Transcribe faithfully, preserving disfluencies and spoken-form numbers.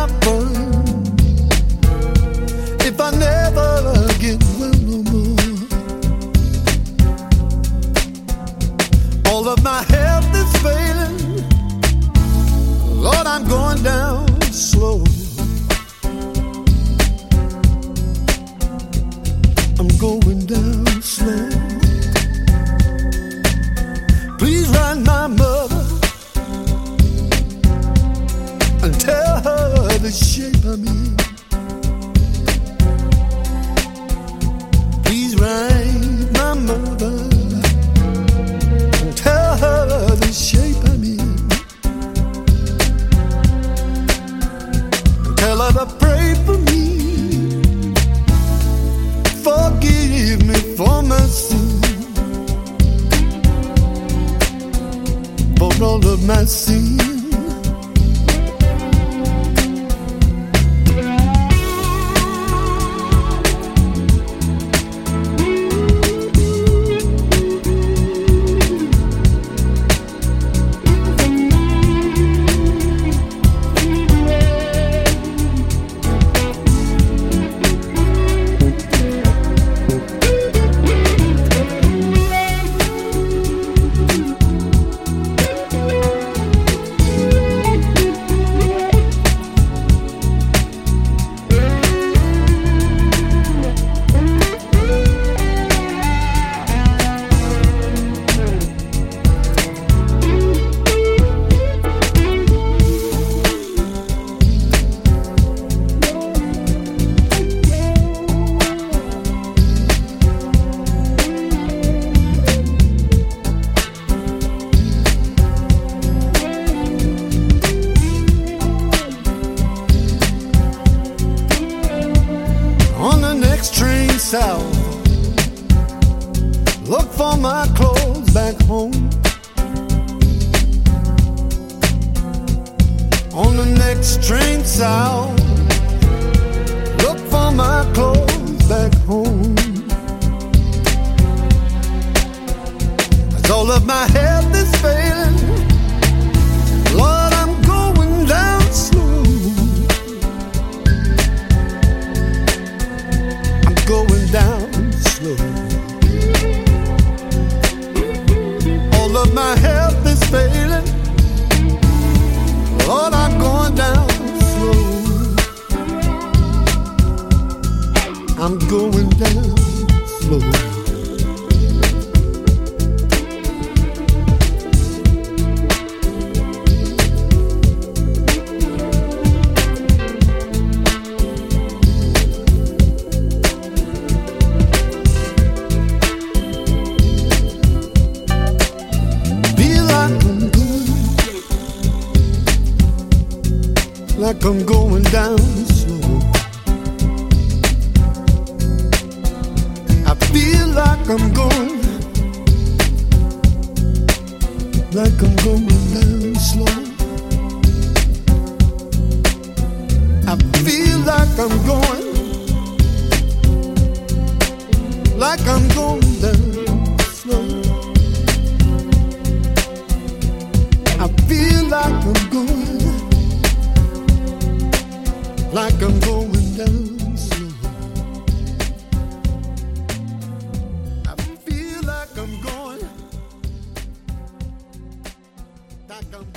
happen if I never get well no more? All of my health is failing, Lord, I'm going down slow. I'm going down slow. Please write my mother and tell her the shape I'm in. Please write my mother and tell her the shape I'm in. And tell her to pray for me. Forgive me for my sin, for all of my sin. South, look for my clothes back home. On the next train south, look for my clothes back home. As all of my health is failing, Lord, I'm going down slow. Going down slow. All of my health is failing, Lord, I'm going down slow. I'm going down slow. Like I'm going down slow. I feel like I'm going, like I'm going down slow. I feel like I'm going, like I'm going down slow. I feel like I'm going, like I'm going down slow. I feel like I'm going, like I'm